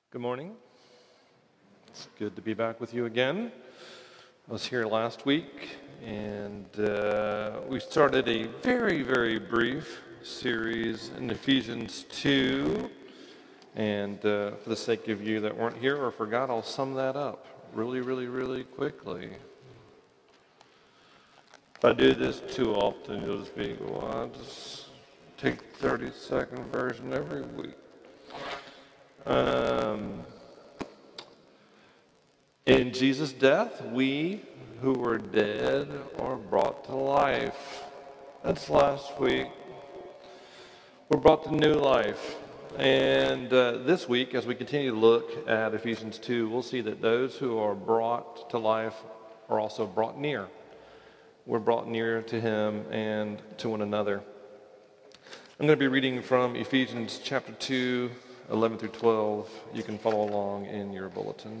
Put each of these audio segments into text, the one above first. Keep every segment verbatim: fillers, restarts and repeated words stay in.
Good morning. It's good to be back with you again. I was here last week, and uh, we started a very, very brief series in Ephesians two. And uh, for the sake of you that weren't here or forgot, I'll sum that up really, really, really quickly. If I do this too often, you'll just be, well, I'll just take the thirty-second version every week. Um, in Jesus' death, we who were dead are brought to life. That's last week. We're brought to new life. And uh, this week, as we continue to look at Ephesians two, we'll see that those who are brought to life are also brought near. We're brought near to Him and to one another. I'm going to be reading from Ephesians chapter two, eleven through twelve. You can follow along in your bulletin.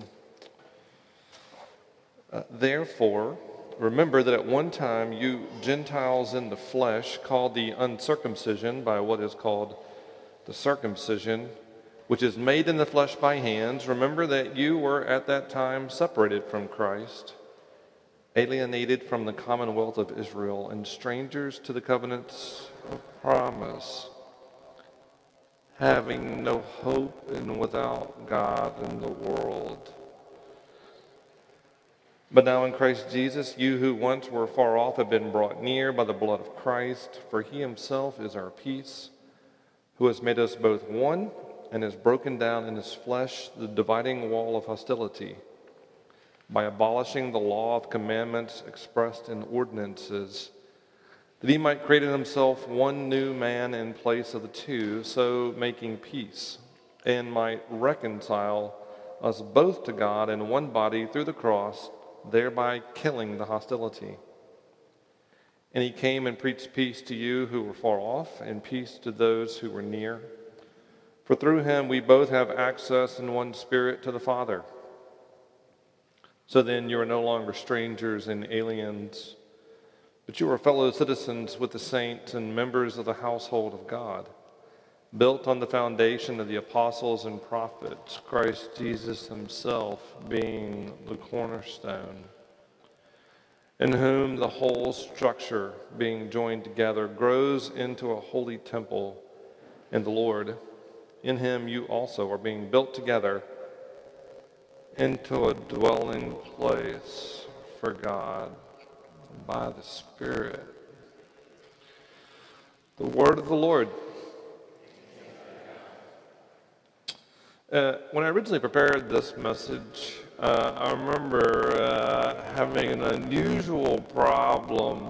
Uh, Therefore, remember that at one time you Gentiles in the flesh, called the uncircumcision by what is called the circumcision, which is made in the flesh by hands, remember that you were at that time separated from Christ, alienated from the commonwealth of Israel, and strangers to the covenants of promise, having no hope and without God in the world. But now in Christ Jesus, you who once were far off have been brought near by the blood of Christ, for He Himself is our peace, who has made us both one and has broken down in His flesh the dividing wall of hostility, by abolishing the law of commandments expressed in ordinances, that He might create in Himself one new man in place of the two, so making peace, and might reconcile us both to God in one body through the cross, thereby killing the hostility. And He came and preached peace to you who were far off, and peace to those who were near. For through Him we both have access in one Spirit to the Father. So then you are no longer strangers and aliens, but you are fellow citizens with the saints and members of the household of God, built on the foundation of the apostles and prophets, Christ Jesus Himself being the cornerstone, in whom the whole structure, being joined together, grows into a holy temple in the Lord. In Him you also are being built together into a dwelling place for God by the Spirit. The word of the Lord. Uh, when I originally prepared this message, uh, I remember uh, having an unusual problem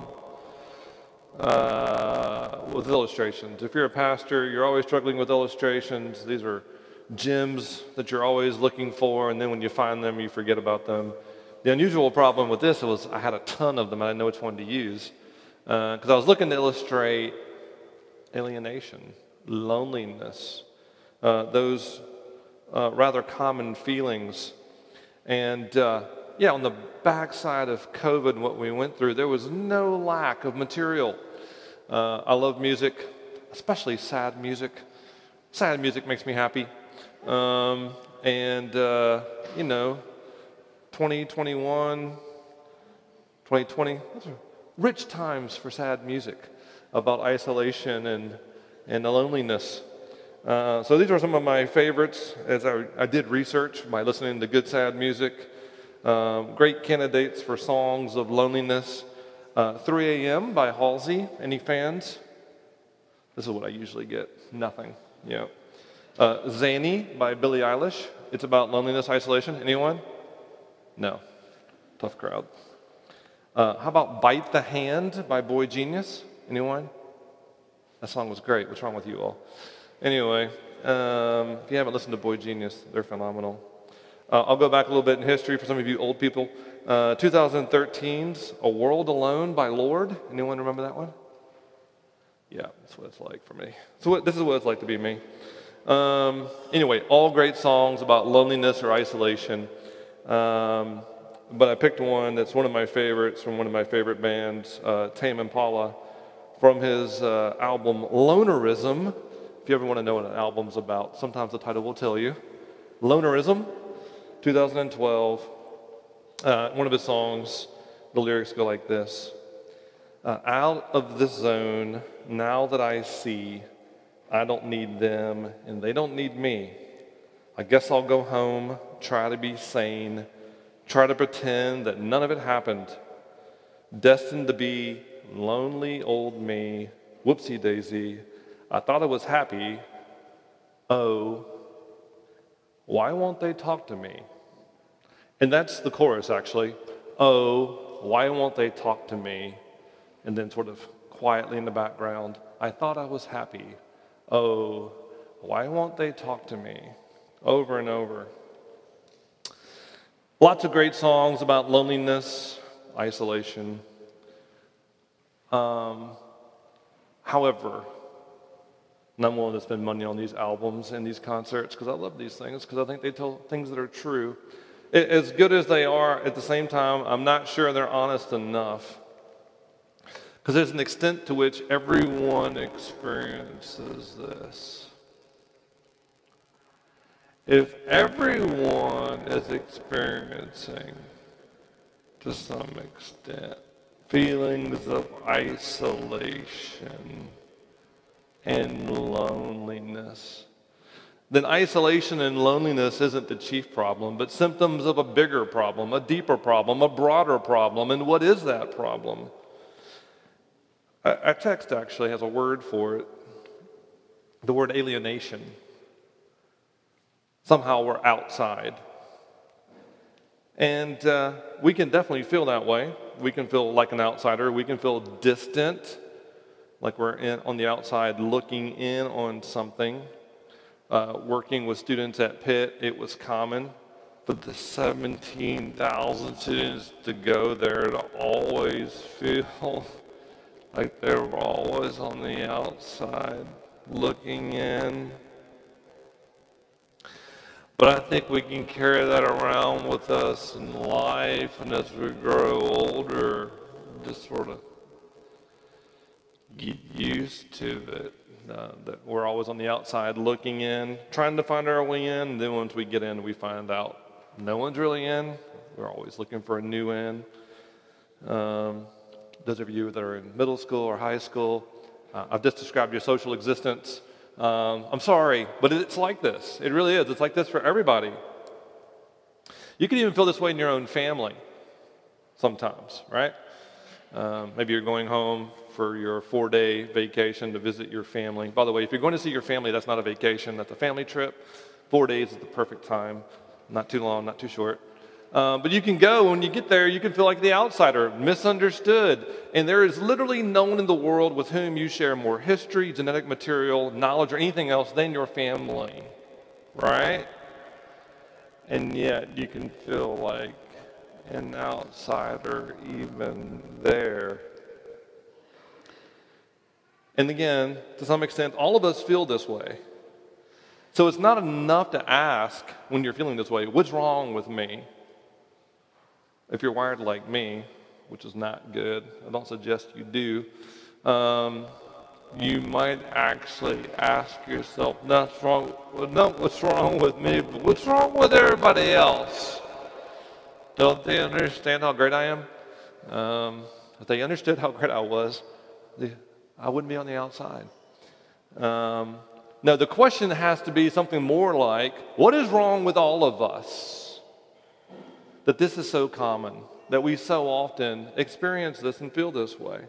uh, with illustrations. If you're a pastor, you're always struggling with illustrations. These are gems that you're always looking for, and then when you find them, you forget about them. The unusual problem with this was I had a ton of them, and I didn't know which one to use, because uh, I was looking to illustrate alienation, loneliness, uh, those Uh, rather common feelings. And uh, yeah, on the backside of COVID and what we went through, there was no lack of material. Uh, I love music, especially sad music. Sad music makes me happy. Um, and, uh, you know, twenty twenty-one, twenty twenty, those are rich times for sad music about isolation and, and the loneliness. Uh, so these are some of my favorites as I, I did research by listening to good sad music. Um, great candidates for songs of loneliness. Uh, three a.m. by Halsey. Any fans? This is what I usually get. Nothing. Yeah. Uh, Zany by Billie Eilish. It's about loneliness, isolation. Anyone? No. Tough crowd. Uh, how about Bite the Hand by Boy Genius? Anyone? That song was great. What's wrong with you all? Anyway, um, if you haven't listened to Boy Genius, they're phenomenal. Uh, I'll go back a little bit in history for some of you old people. Uh, twenty thirteen's A World Alone by Lorde. Anyone remember that one? Yeah, that's what it's like for me. So what, this is what it's like to be me. Um, anyway, all great songs about loneliness or isolation. Um, but I picked one that's one of my favorites from one of my favorite bands, uh, Tame Impala, from his uh, album Lonerism. If you ever want to know what an album's about, sometimes the title will tell you. Lonerism, two thousand twelve. Uh, one of his songs, the lyrics go like this. Uh, out of this zone, now that I see, I don't need them and they don't need me. I guess I'll go home, try to be sane, try to pretend that none of it happened. Destined to be lonely old me, whoopsie daisy. I thought I was happy. Oh, why won't they talk to me? And that's the chorus, actually. Oh, why won't they talk to me? And then sort of quietly in the background, I thought I was happy. Oh, why won't they talk to me? Over and over. Lots of great songs about loneliness, isolation. Um, however, and I'm willing to spend money on these albums and these concerts because I love these things, because I think they tell things that are true. As good as they are, at the same time, I'm not sure they're honest enough. Because there's an extent to which everyone experiences this. If everyone is experiencing, to some extent, feelings of isolation and loneliness, then isolation and loneliness isn't the chief problem, but symptoms of a bigger problem, a deeper problem, a broader problem. And what is that problem? Our text actually has a word for it, the word alienation. Somehow we're outside. And uh, we can definitely feel that way. We can feel like an outsider. We can feel distant, like we're in, on the outside looking in on something. Uh, working with students at Pitt, it was common for the seventeen thousand students to go there to always feel like they were always on the outside looking in. But I think we can carry that around with us in life, and as we grow older, just sort of get used to it. Uh, that we're always on the outside looking in, trying to find our way in, and then once we get in, we find out no one's really in. We're always looking for a new in. Um, those of you that are in middle school or high school, uh, I've just described your social existence. Um, I'm sorry, but it's like this. It really is. It's like this for everybody. You can even feel this way in your own family sometimes, right? Um, maybe you're going home for your four-day vacation to visit your family. By the way, if you're going to see your family, that's not a vacation. That's a family trip. Four days is the perfect time. Not too long, not too short. Um, but you can go, when you get there, you can feel like the outsider, misunderstood. And there is literally no one in the world with whom you share more history, genetic material, knowledge, or anything else than your family, right? And yet you can feel like an outsider even there. And again, to some extent, all of us feel this way. So it's not enough to ask when you're feeling this way, what's wrong with me? If you're wired like me, which is not good, I don't suggest you do, um, you might actually ask yourself, not what's wrong, not what's wrong with me, but what's wrong with everybody else? Don't they understand how great I am? Um, if they understood how great I was, they, I wouldn't be on the outside. Um, no, the question has to be something more like, what is wrong with all of us? That this is so common, that we so often experience this and feel this way.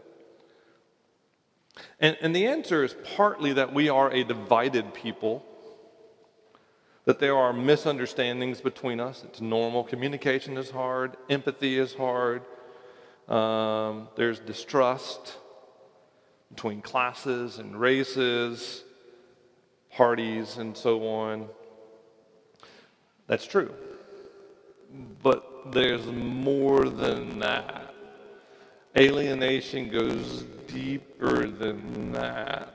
And, and the answer is partly that we are a divided people, that there are misunderstandings between us. It's normal. Communication is hard. Empathy is hard. Um, there's distrust between classes and races, parties, and so on. That's true. But there's more than that. Alienation goes deeper than that.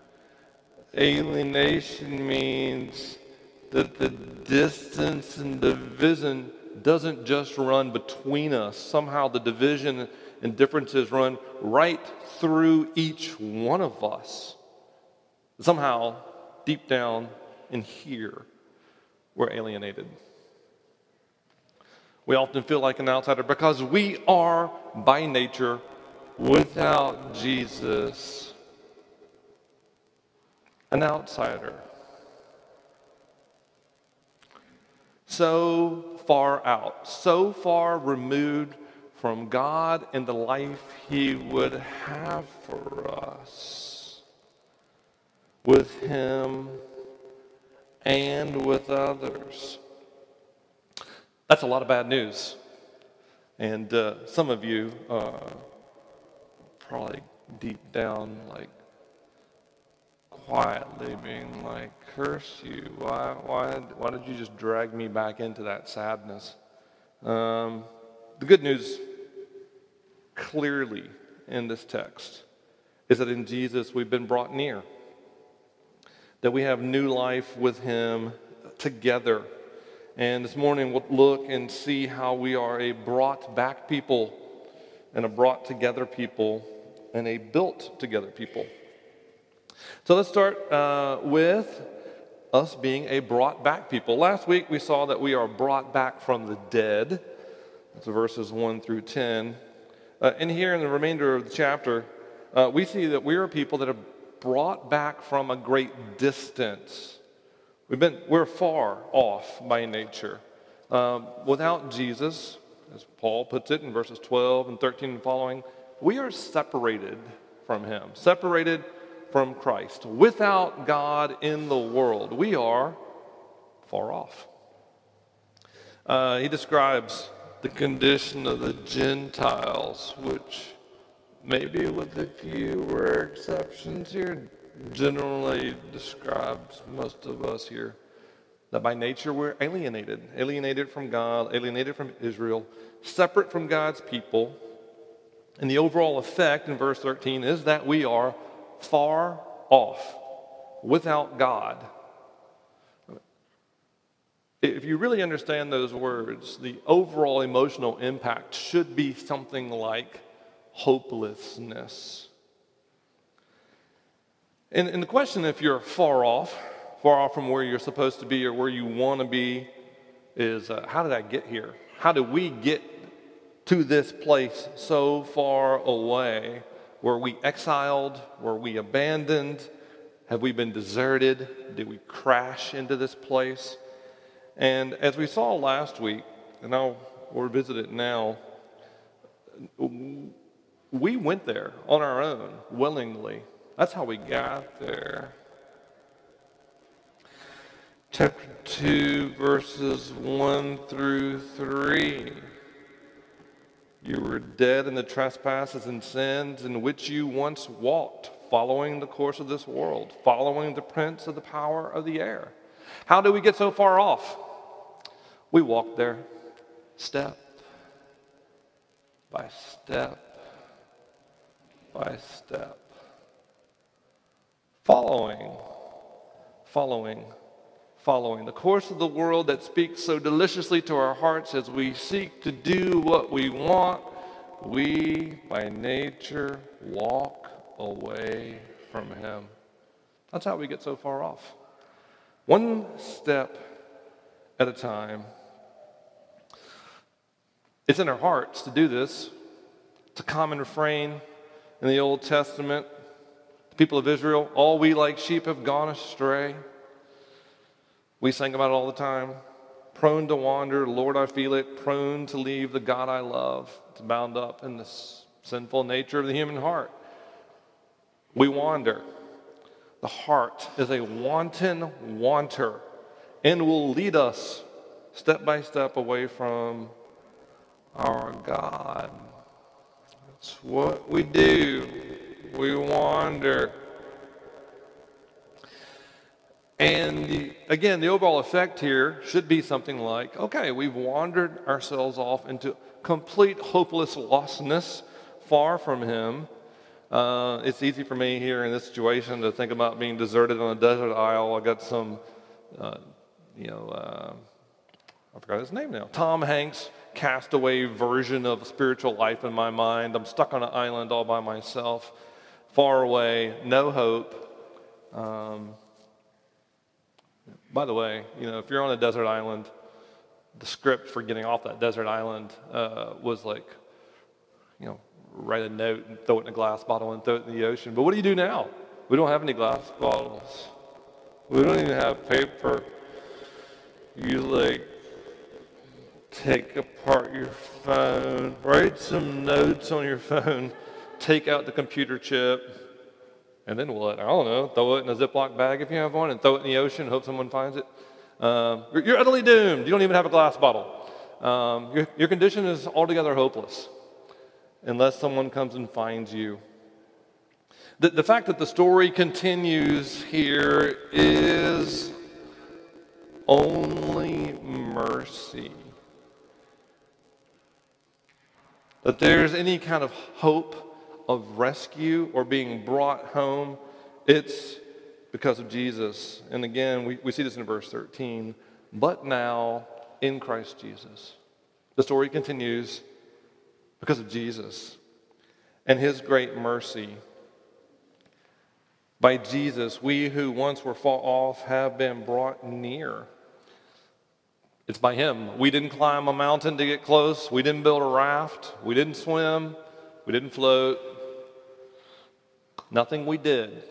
Alienation means that the distance and division doesn't just run between us. Somehow the division and differences run right through each one of us. Somehow, deep down in here, we're alienated. We often feel like an outsider because we are, by nature, without Jesus, an outsider. So far out, so far removed from God and the life He would have for us, with Him and with others. That's a lot of bad news. And uh, some of you uh, probably deep down, like, quietly being like, curse you. Why, why, why did you just drag me back into that sadness? Um, the good news, clearly in this text, is that in Jesus we've been brought near, that we have new life with Him together. And this morning we'll look and see how we are a brought back people and a brought together people and a built together people. So let's start uh, with us being a brought back people. Last week we saw that we are brought back from the dead. That's verses one through ten. Uh, and here in the remainder of the chapter, uh, we see that we are people that are brought back from a great distance. We've been, we're far off by nature. Um, without Jesus, as Paul puts it in verses twelve and thirteen and following, we are separated from Him, separated from Christ. Without God in the world, we are far off. Uh, he describes the condition of the Gentiles, which maybe with a few rare exceptions here, generally describes most of us here, that by nature we're alienated, alienated from God, alienated from Israel, separate from God's people. And the overall effect in verse thirteen is that we are far off, without God. If you really understand those words, the overall emotional impact should be something like hopelessness. And, and the question, if you're far off, far off from where you're supposed to be or where you want to be, is uh, how did I get here? How did we get to this place so far away? Were we exiled? Were we abandoned? Have we been deserted? Did we crash into this place? And as we saw last week, and I'll revisit it now, we went there on our own, willingly. That's how we got there. Chapter two, verses one through three. You were dead in the trespasses and sins in which you once walked, following the course of this world, following the prince of the power of the air. How did we get so far off? We walked there step by step by step. Following, following, following the course of the world that speaks so deliciously to our hearts as we seek to do what we want, we, by nature, walk away from Him. That's how we get so far off. One step at a time. It's in our hearts to do this. It's a common refrain in the Old Testament. People of Israel, all we like sheep have gone astray. We sing about it all the time. Prone to wander, Lord, I feel it. Prone to leave the God I love. It's bound up in the sinful nature of the human heart. We wander. The heart is a wanton wanter and will lead us step by step away from our God. That's what we do. We wander. And the, again, the overall effect here should be something like, okay, we've wandered ourselves off into complete hopeless lostness, far from Him. Uh, it's easy for me here in this situation to think about being deserted on a desert isle. I got some, uh, you know, uh, I forgot his name now. Tom Hanks castaway version of spiritual life in my mind. I'm stuck on an island all by myself, far away, no hope. Um, By the way, you know, if you're on a desert island, the script for getting off that desert island uh, was like, you know, write a note and throw it in a glass bottle and throw it in the ocean. But what do you do now? We don't have any glass bottles. We don't even have paper. You like take apart your phone, write some notes on your phone, take out the computer chip, and then what? I don't know, throw it in a Ziploc bag if you have one and throw it in the ocean, hope someone finds it. Um, you're, you're utterly doomed. You don't even have a glass bottle. Um, your, your condition is altogether hopeless unless someone comes and finds you. The, the fact that the story continues here is only mercy. That there's any kind of hope of rescue or being brought home, it's because of Jesus. And again, we, we see this in verse thirteen. But now, in Christ Jesus. The story continues because of Jesus and his great mercy. By Jesus, we who once were far off have been brought near. It's by him. We didn't climb a mountain to get close. We didn't build a raft. We didn't swim. We didn't float. Nothing we did.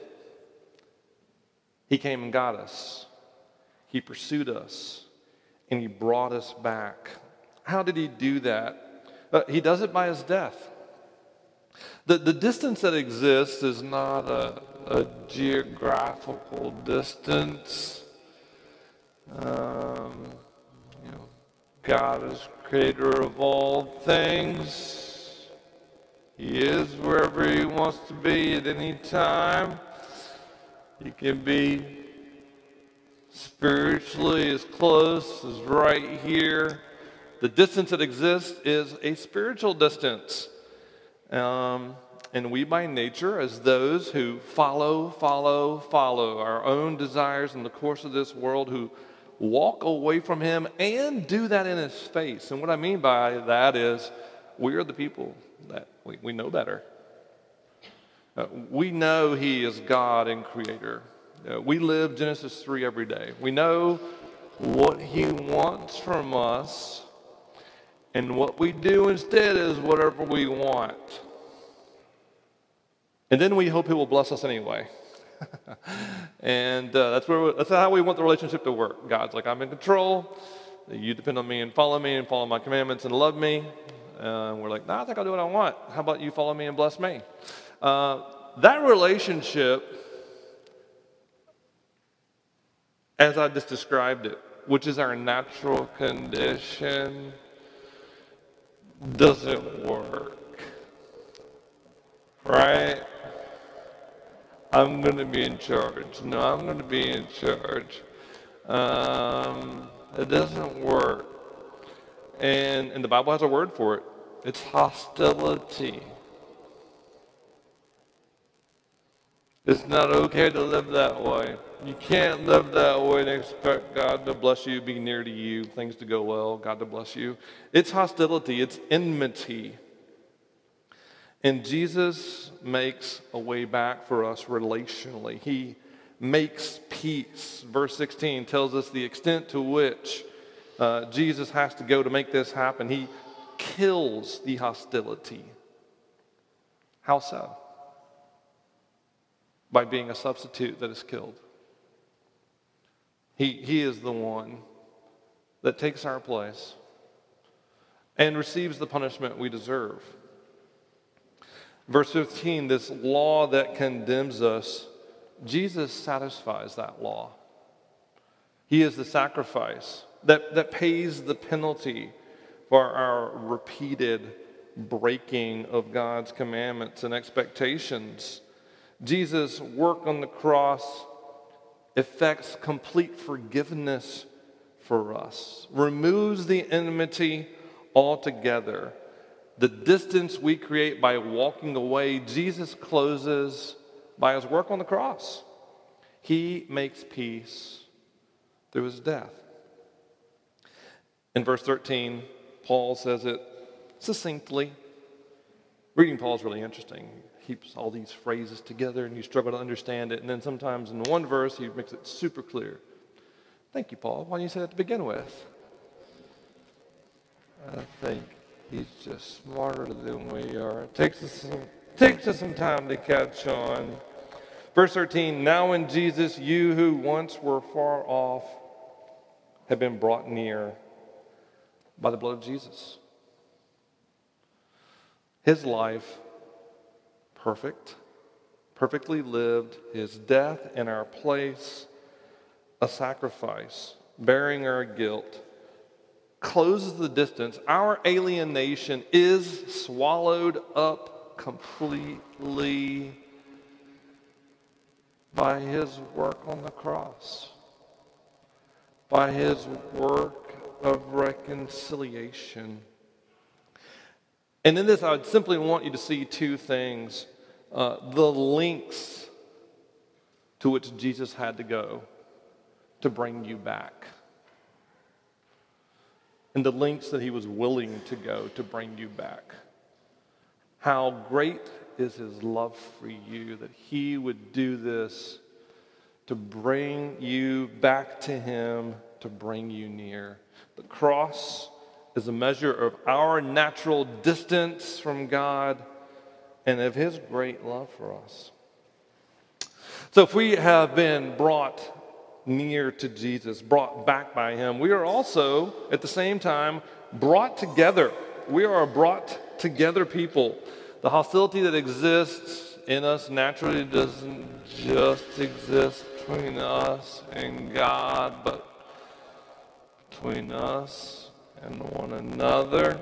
He came and got us. He pursued us. And he brought us back. How did he do that? Uh, he does it by his death. The, the distance that exists is not a, a geographical distance. Um, you know, God is creator of all things. He is wherever he wants to be at any time. He can be spiritually as close as right here. The distance that exists is a spiritual distance. Um, and we by nature, as those who follow, follow, follow our own desires in the course of this world, who walk away from him and do that in his face. And what I mean by that is we are the people that we, we know better. Uh, we know he is God and creator. Uh, we live Genesis three every day. We know what he wants from us. And what we do instead is whatever we want. And then we hope he will bless us anyway. and uh, that's where that's how we want the relationship to work. God's like, I'm in control. You depend on me and follow me and follow my commandments and love me. Uh, and we're like, nah, I think I'll do what I want. How about you follow me and bless me? Uh, that relationship, as I just described it, which is our natural condition, doesn't work, right? I'm going to be in charge. No, I'm going to be in charge. Um, it doesn't work. And, and the Bible has a word for it. It's hostility. It's not okay to live that way. You can't live that way and expect God to bless you, be near to you, things to go well, God to bless you. It's hostility. It's enmity. And Jesus makes a way back for us relationally. He makes peace. Verse sixteen tells us the extent to which uh, Jesus has to go to make this happen. He kills the hostility. How so? By being a substitute that is killed. He, he is the one that takes our place and receives the punishment we deserve. Verse fifteen, this law that condemns us, Jesus satisfies that law. He is the sacrifice that, that pays the penalty for our repeated breaking of God's commandments and expectations. Jesus' work on the cross effects complete forgiveness for us, removes the enmity altogether. The distance we create by walking away, Jesus closes by his work on the cross. He makes peace through his death. In verse thirteen, Paul says it succinctly. Reading Paul is really interesting. He keeps all these phrases together and you struggle to understand it. And then sometimes in one verse, he makes it super clear. Thank you, Paul. Why didn't you say that to begin with? I think he's just smarter than we are. It takes us some, takes us some time to catch on. Verse thirteen, now in Jesus, you who once were far off have been brought near by the blood of Jesus. His life, perfect, perfectly lived, his death in our place, a sacrifice, bearing our guilt, closes the distance. Our alienation is swallowed up completely by his work on the cross, by his work of reconciliation. And in this, I would simply want you to see two things. Uh, the lengths to which Jesus had to go to bring you back, and the lengths that he was willing to go to bring you back. How great is his love for you that he would do this to bring you back to him, to bring you near. The cross is a measure of our natural distance from God and of his great love for us. So if we have been brought near to Jesus, brought back by him, we are also at the same time brought together. We are a brought together people. The hostility that exists in us naturally doesn't just exist between us and God, but between us and one another.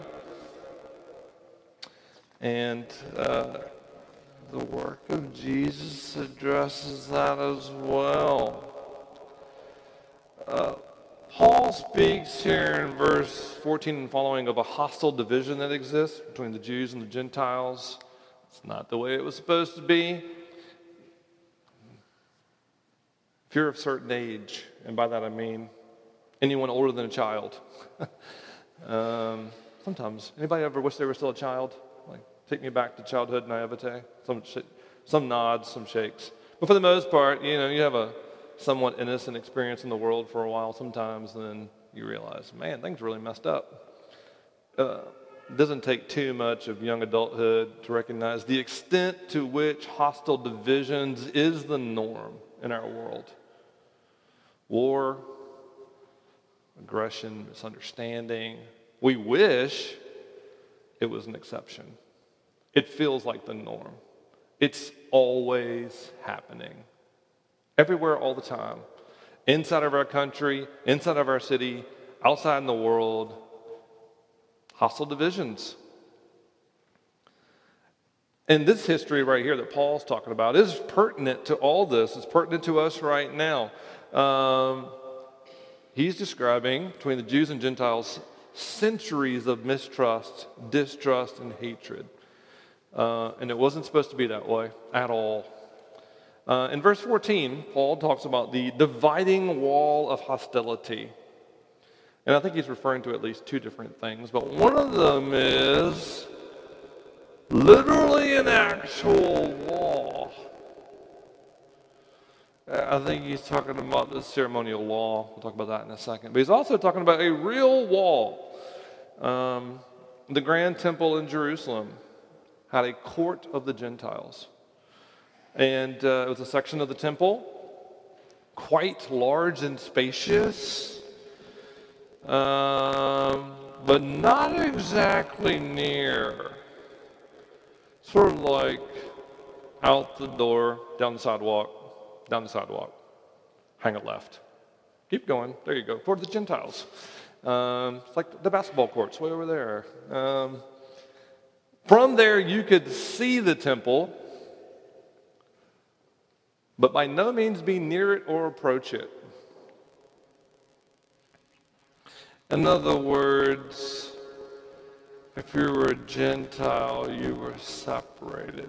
And uh, the work of Jesus addresses that as well. Uh, Paul speaks here in verse fourteen and following of a hostile division that exists between the Jews and the Gentiles. It's not the way it was supposed to be. If you're of a certain age, and by that I mean anyone older than a child. um, sometimes, anybody ever wish they were still a child? Like, take me back to childhood naivete. Some, sh- some nods, some shakes. But for the most part, you know, you have a somewhat innocent experience in the world for a while sometimes, and then you realize, man, things really messed up. Uh, it doesn't take too much of young adulthood to recognize the extent to which hostile divisions is the norm in our world. War, aggression, misunderstanding. We wish it was an exception. It feels like the norm. It's always happening. Everywhere, all the time. Inside of our country, inside of our city, outside in the world. Hostile divisions. And this history right here that Paul's talking about is pertinent to all this. It's pertinent to us right now. Um, he's describing, between the Jews and Gentiles, centuries of mistrust, distrust, and hatred. Uh, and it wasn't supposed to be that way at all. Uh, in verse fourteen, Paul talks about the dividing wall of hostility. And I think he's referring to at least two different things, but one of them is literally an actual wall. I think he's talking about the ceremonial law. We'll talk about that in a second. But he's also talking about a real wall. Um, the Grand Temple in Jerusalem had a court of the Gentiles. And uh, it was a section of the temple, quite large and spacious, um, but not exactly near. Sort of like out the door, down the sidewalk, down the sidewalk, hang a left. Keep going, there you go, for the Gentiles. Um, it's like the basketball courts way over there. Um, from there, you could see the temple, but by no means be near it or approach it. In other words, if you were a Gentile, you were separated,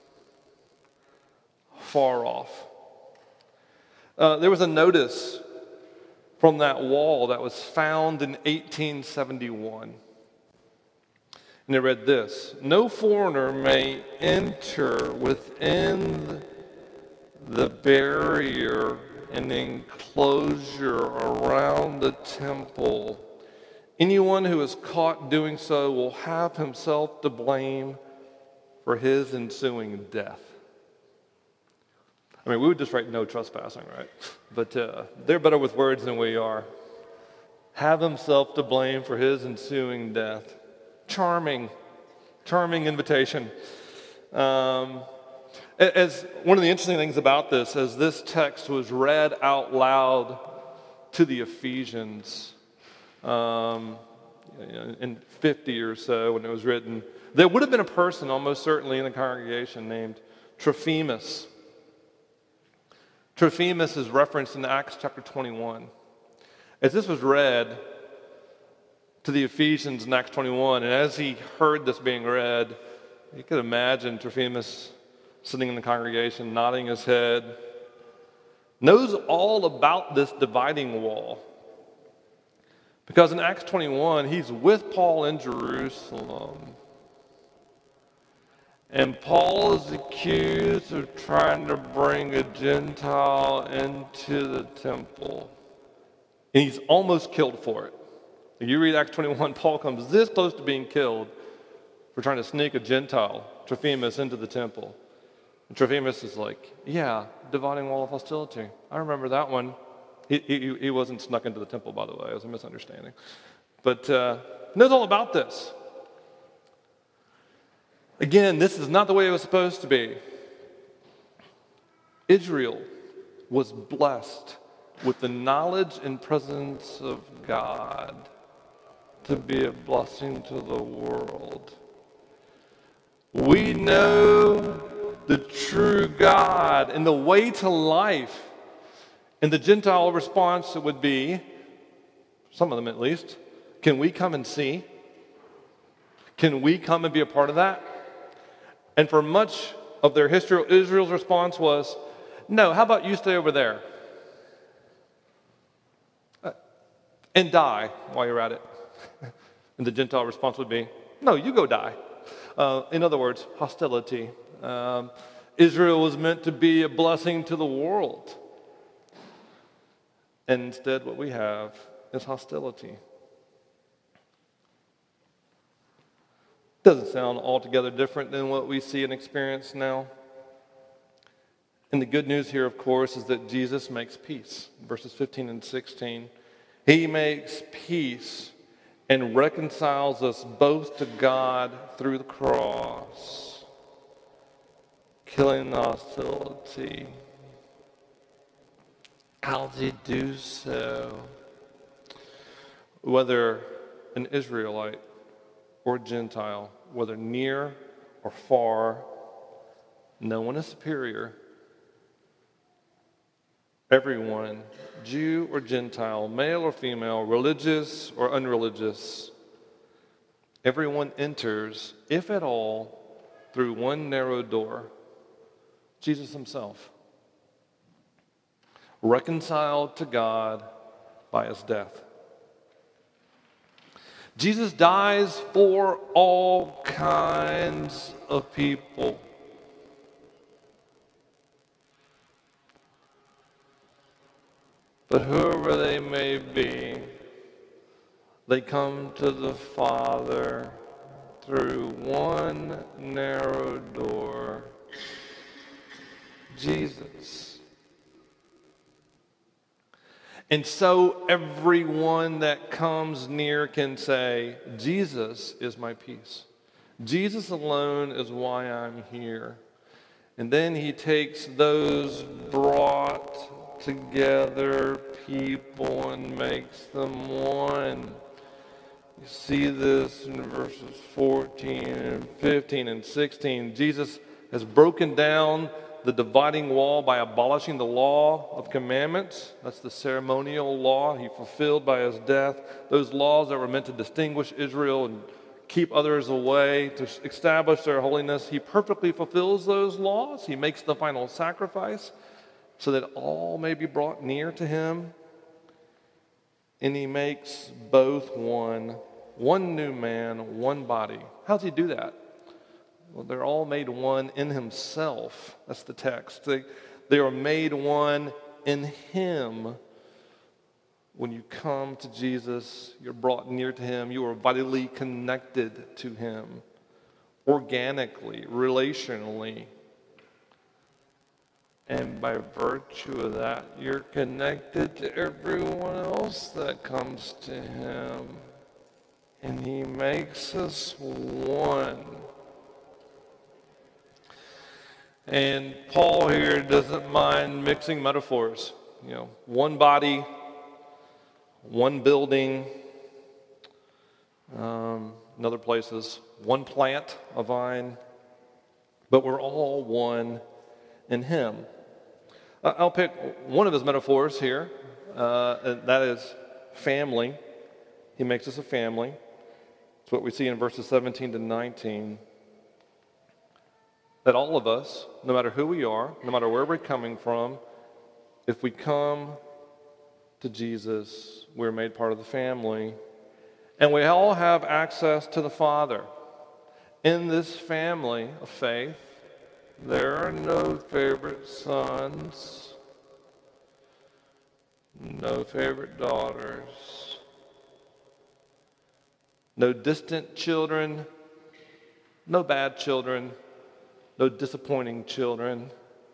far off. Uh, there was a notice from that wall that was found in eighteen seventy-one. And it read this: no foreigner may enter within the barrier and enclosure around the temple. Anyone who is caught doing so will have himself to blame for his ensuing death. I mean, we would just write no trespassing, right? But uh, they're better with words than we are. Have himself to blame for his ensuing death. Charming, charming invitation. Um, as one of the interesting things about this, as this text was read out loud to the Ephesians um, in fifty or so when it was written, there would have been a person almost certainly in the congregation named Trophimus. Trophimus is referenced in Acts chapter twenty-one. As this was read to the Ephesians in Acts twenty-one, and as he heard this being read, you could imagine Trophimus sitting in the congregation, nodding his head, knows all about this dividing wall. Because in Acts twenty-one, he's with Paul in Jerusalem. And Paul is accused of trying to bring a Gentile into the temple. And he's almost killed for it. If you read Acts twenty-one, Paul comes this close to being killed for trying to sneak a Gentile, Trophimus, into the temple. And Trophimus is like, yeah, dividing wall of hostility. I remember that one. He, he, he wasn't snuck into the temple, by the way. It was a misunderstanding. But uh, knows all about this. Again, this is not the way it was supposed to be. Israel was blessed with the knowledge and presence of God to be a blessing to the world. We know the true God and the way to life. And the Gentile response would be, some of them at least, can we come and see? Can we come and be a part of that? And for much of their history, Israel's response was, no, how about you stay over there uh, and die while you're at it? And the Gentile response would be, no, you go die. Uh, in other words, hostility. Um, Israel was meant to be a blessing to the world. And instead, what we have is hostility. Doesn't sound altogether different than what we see and experience now. And the good news here, of course, is that Jesus makes peace. Verses fifteen and sixteen. He makes peace and reconciles us both to God through the cross, killing the hostility. How does he do so? Whether an Israelite or Gentile, whether near or far, no one is superior. Everyone, Jew or Gentile, male or female, religious or unreligious, everyone enters, if at all, through one narrow door, Jesus himself, reconciled to God by his death. Jesus dies for all kinds of people. But whoever they may be, they come to the Father through one narrow door, Jesus. And so everyone that comes near can say, Jesus is my peace. Jesus alone is why I'm here. And then he takes those brought together people and makes them one. You see this in verses fourteen and fifteen and sixteen. Jesus has broken down the dividing wall by abolishing the law of commandments. That's the ceremonial law he fulfilled by his death. Those laws that were meant to distinguish Israel and keep others away, to establish their holiness. He perfectly fulfills those laws. He makes the final sacrifice so that all may be brought near to him. And he makes both one, one new man, one body. How does he do that? Well, they're all made one in himself. That's the text. They, they are made one in Him. When you come to Jesus, you're brought near to Him. You are vitally connected to Him, organically, relationally. And by virtue of that, you're connected to everyone else that comes to Him. And He makes us one. And Paul here doesn't mind mixing metaphors. You know, one body, one building, um, in other places, one plant, a vine, but we're all one in Him. I'll pick one of his metaphors here, uh, and that is family. He makes us a family. It's what we see in verses seventeen to nineteen. That all of us, no matter who we are, no matter where we're coming from, if we come to Jesus, we're made part of the family. And we all have access to the Father. In this family of faith, there are no favorite sons, no favorite daughters, no distant children, no bad children, no disappointing children.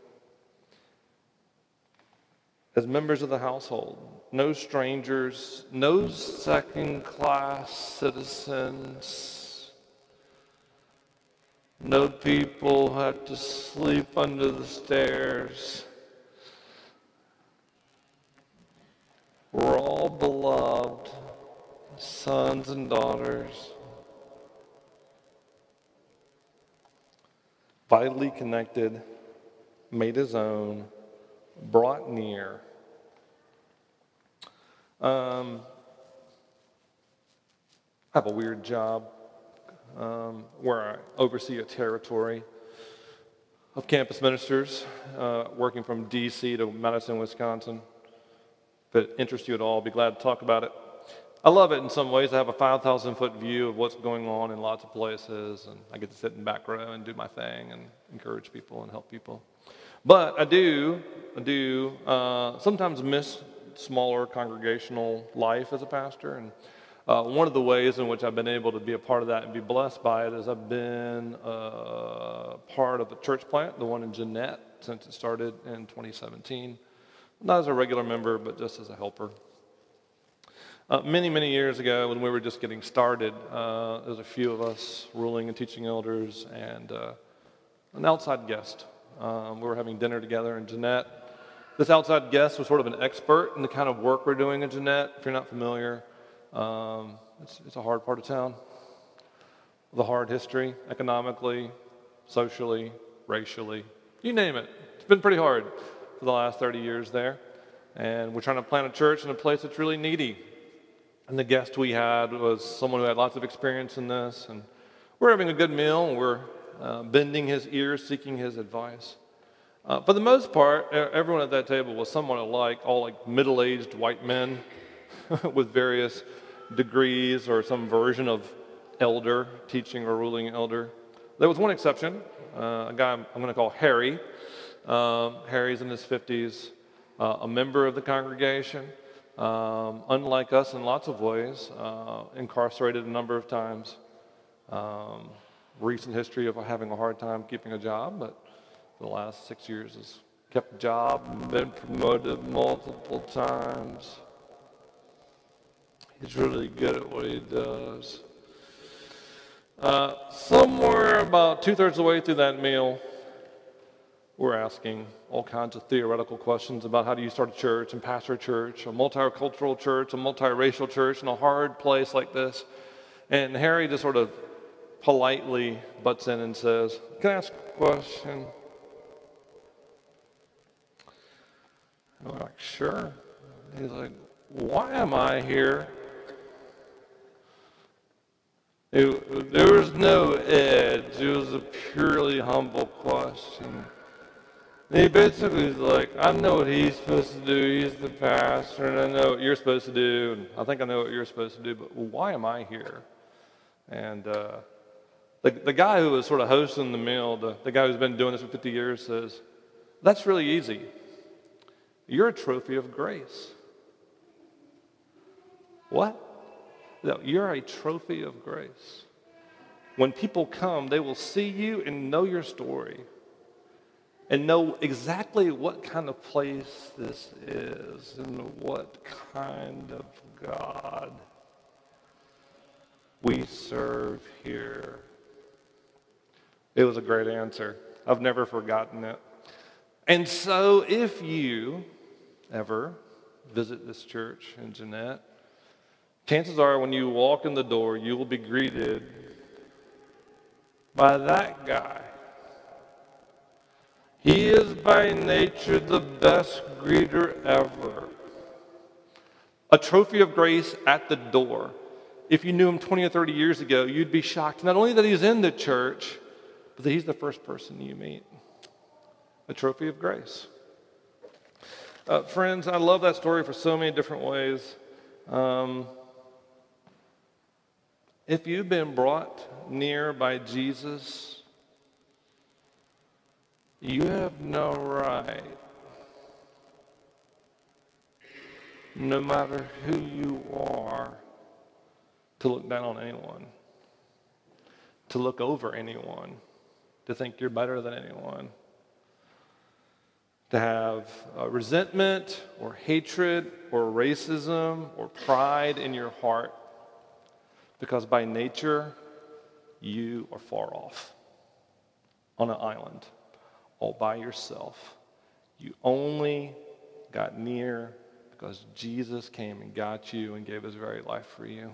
As members of the household, no strangers, no second-class citizens. No people have to sleep under the stairs. We're all beloved sons and daughters, vitally connected, made His own, brought near. Um, I have a weird job. Um, where I oversee a territory of campus ministers, uh, working from D C to Madison, Wisconsin. If it interests you at all, I'll be glad to talk about it. I love it in some ways. I have a five thousand foot view of what's going on in lots of places, and I get to sit in the back row and do my thing and encourage people and help people. But I do, I do uh, sometimes miss smaller congregational life as a pastor, and Uh, one of the ways in which I've been able to be a part of that and be blessed by it is I've been uh, part of a church plant, the one in Jeanette, since it started in twenty seventeen. Not as a regular member, but just as a helper. Uh, many, many years ago, when we were just getting started, uh, there was a few of us, ruling and teaching elders, and uh, an outside guest. Um, we were having dinner together in Jeanette. This outside guest was sort of an expert in the kind of work we're doing in Jeanette. If you're not familiar, Um, it's, it's a hard part of town, with a hard history, economically, socially, racially, you name it. It's been pretty hard for the last thirty years there, and we're trying to plant a church in a place that's really needy. And the guest we had was someone who had lots of experience in this, and we're having a good meal, and we're uh, bending his ears, seeking his advice. Uh, for the most part, everyone at that table was somewhat alike, all like middle-aged white men with various degrees or some version of elder, teaching or ruling elder. There was one exception, uh, a guy I'm, I'm going to call Harry. Um, Harry's in his fifties, uh, a member of the congregation, um, unlike us in lots of ways, uh, incarcerated a number of times. Um, recent history of having a hard time keeping a job, but for the last six years has kept a job and been promoted multiple times. He's really good at what he does. Uh, somewhere about two-thirds of the way through that meal, we're asking all kinds of theoretical questions about how do you start a church and pastor a church, a multicultural church, a multiracial church in a hard place like this. And Harry just sort of politely butts in and says, "Can I ask a question?" And we're like, "Sure." He's like, "Why am I here?" It, there was no edge. It was a purely humble question. And he basically was like, I know what he's supposed to do. He's the pastor, and I know what you're supposed to do, and I think I know what you're supposed to do, but why am I here? And uh, the, the guy who was sort of hosting the meal, the, the guy who's been doing this for fifty years, says, that's really easy. You're a trophy of grace. What? No, you're a trophy of grace. When people come, they will see you and know your story and know exactly what kind of place this is and what kind of God we serve here. It was a great answer. I've never forgotten it. And so if you ever visit this church in Jeanette, chances are when you walk in the door, you will be greeted by that guy. He is by nature the best greeter ever. A trophy of grace at the door. If you knew him twenty or thirty years ago, you'd be shocked not only that he's in the church, but that he's the first person you meet. A trophy of grace. Uh, friends, I love that story for so many different ways. Um, if you've been brought near by Jesus, you have no right, no matter who you are, to look down on anyone, to look over anyone, to think you're better than anyone, to have uh, resentment or hatred or racism or pride in your heart, because by nature, you are far off on an island, all by yourself. You only got near because Jesus came and got you and gave his very life for you.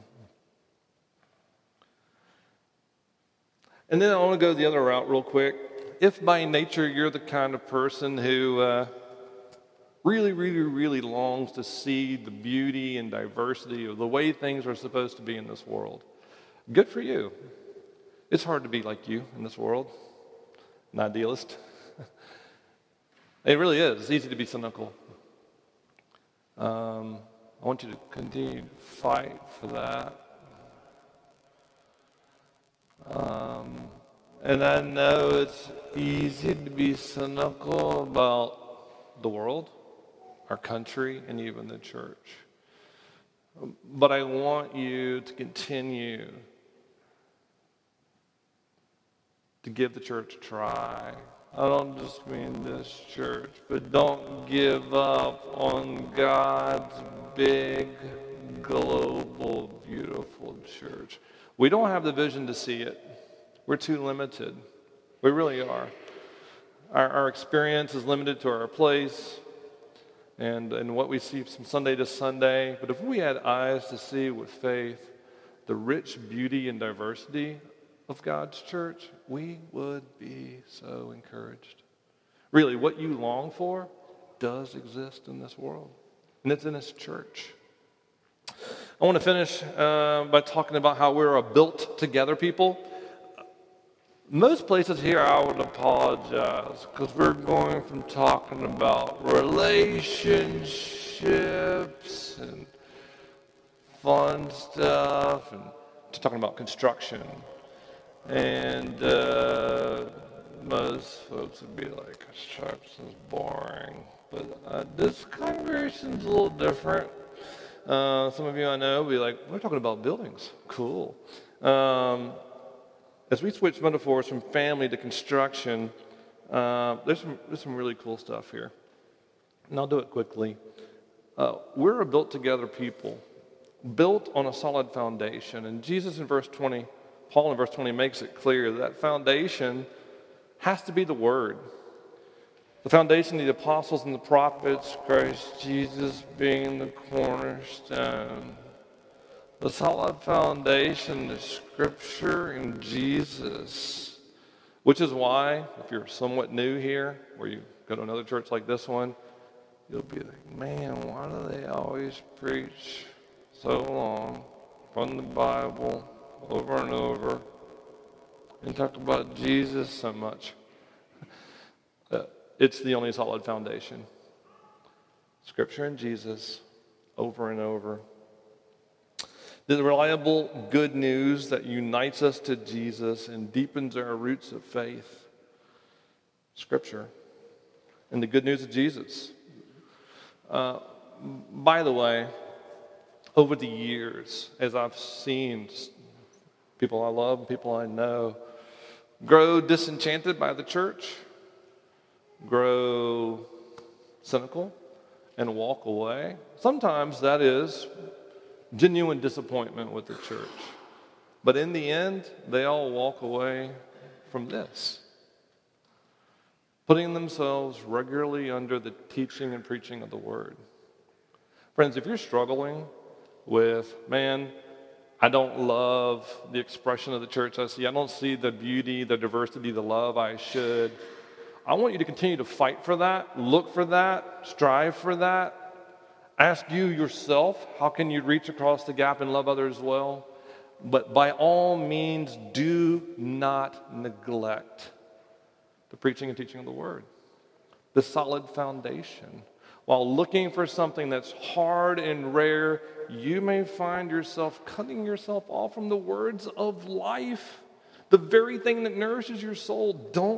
And then I want to go the other route real quick. If by nature you're the kind of person who uh, really, really, really longs to see the beauty and diversity of the way things are supposed to be in this world, good for you. It's hard to be like you in this world, an idealist. It really is. It's easy to be cynical. Um, I want you to continue to fight for that. Um, and I know it's easy to be cynical about the world, our country, and even the church. But I want you to continue to give the church a try. I don't just mean this church, but don't give up on God's big, global, beautiful church. We don't have the vision to see it. We're too limited. We really are. Our, our experience is limited to our place and, and what we see from Sunday to Sunday. But if we had eyes to see with faith the rich beauty and diversity of God's church, we would be so encouraged. Really, what you long for does exist in this world, and it's in this church. I want to finish uh, by talking about how we're a built together people. Most places here I would apologize because we're going from talking about relationships and fun stuff and to talking about construction. And uh, most folks would be like, construction's boring. But uh, this congregation's a little different. Uh, some of you I know will be like, we're talking about buildings. Cool. Um, as we switch metaphors from family to construction, uh, there's, some, there's some really cool stuff here. And I'll do it quickly. Uh, we're a built together people, built on a solid foundation. And Jesus in verse twenty, Paul in verse twenty makes it clear that, that foundation has to be the Word. The foundation of the apostles and the prophets, Christ Jesus being the cornerstone. The solid foundation is Scripture and Jesus, which is why, if you're somewhat new here, or you go to another church like this one, you'll be like, man, why do they always preach so long from the Bible over and over and talk about Jesus so much? Uh, It's the only solid foundation. Scripture and Jesus over and over. The reliable good news that unites us to Jesus and deepens our roots of faith. Scripture and the good news of Jesus. Uh, by the way, over the years, as I've seen people I love, people I know, grow disenchanted by the church, grow cynical, and walk away, sometimes that is genuine disappointment with the church. But in the end, they all walk away from this, putting themselves regularly under the teaching and preaching of the Word. Friends, if you're struggling with, man, I don't love the expression of the church I see, I don't see the beauty, the diversity, the love I should, I want you to continue to fight for that, look for that, strive for that. Ask you yourself, how can you reach across the gap and love others well? But by all means, do not neglect the preaching and teaching of the Word, the solid foundation. While looking for something that's hard and rare, you may find yourself cutting yourself off from the words of life, the very thing that nourishes your soul. Don't